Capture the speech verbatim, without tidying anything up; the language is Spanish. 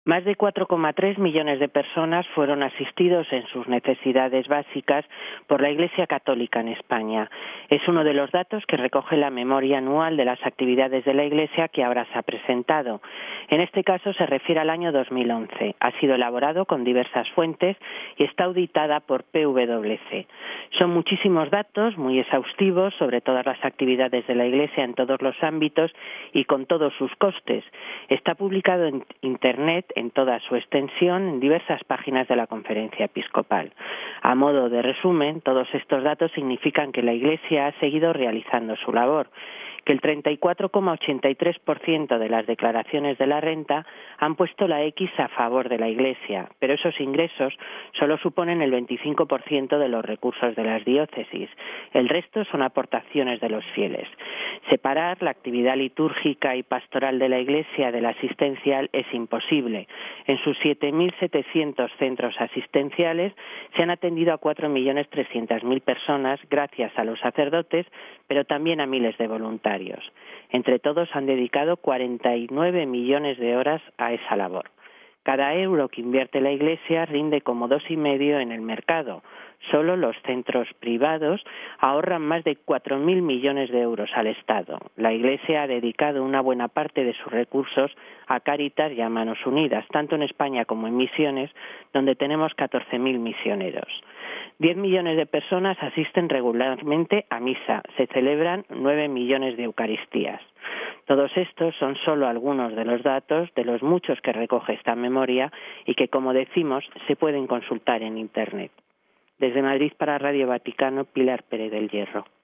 Más de cuatro coma tres millones de personas fueron asistidos en sus necesidades básicas por la Iglesia Católica en España. Es uno de los datos que recoge la memoria anual de las actividades de la Iglesia que ahora se ha presentado. En este caso se refiere al año dos mil once. Ha sido elaborado con diversas fuentes y está auditada por P W C. Son muchísimos datos, muy exhaustivos, sobre todas las actividades de la Iglesia en todos los ámbitos y con todos sus costes. Está publicado en Internet en toda su extensión en diversas páginas de la Conferencia Episcopal. A modo de resumen, todos estos datos significan que la Iglesia ha seguido realizando su labor, que el treinta y cuatro coma ochenta y tres por ciento de las declaraciones de la renta han puesto la X a favor de la Iglesia, pero esos ingresos solo suponen el veinticinco por ciento de los recursos de las diócesis. El resto son aportaciones de los fieles. Separar la actividad litúrgica y pastoral de la Iglesia de la asistencial es imposible. En sus siete mil setecientos centros asistenciales se han atendido a cuatro millones trescientas mil personas gracias a los sacerdotes, pero también a miles de voluntarios. Entre todos han dedicado cuarenta y nueve millones de horas a esa labor. Cada euro que invierte la Iglesia rinde como dos y medio en el mercado. Solo los centros privados ahorran más de cuatro mil millones de euros al Estado. La Iglesia ha dedicado una buena parte de sus recursos a Cáritas y a Manos Unidas, tanto en España como en Misiones, donde tenemos catorce mil misioneros. Diez millones de personas asisten regularmente a misa. Se celebran nueve millones de Eucaristías. Todos estos son solo algunos de los datos de los muchos que recoge esta memoria y que, como decimos, se pueden consultar en Internet. Desde Madrid para Radio Vaticano, Pilar Pérez del Hierro.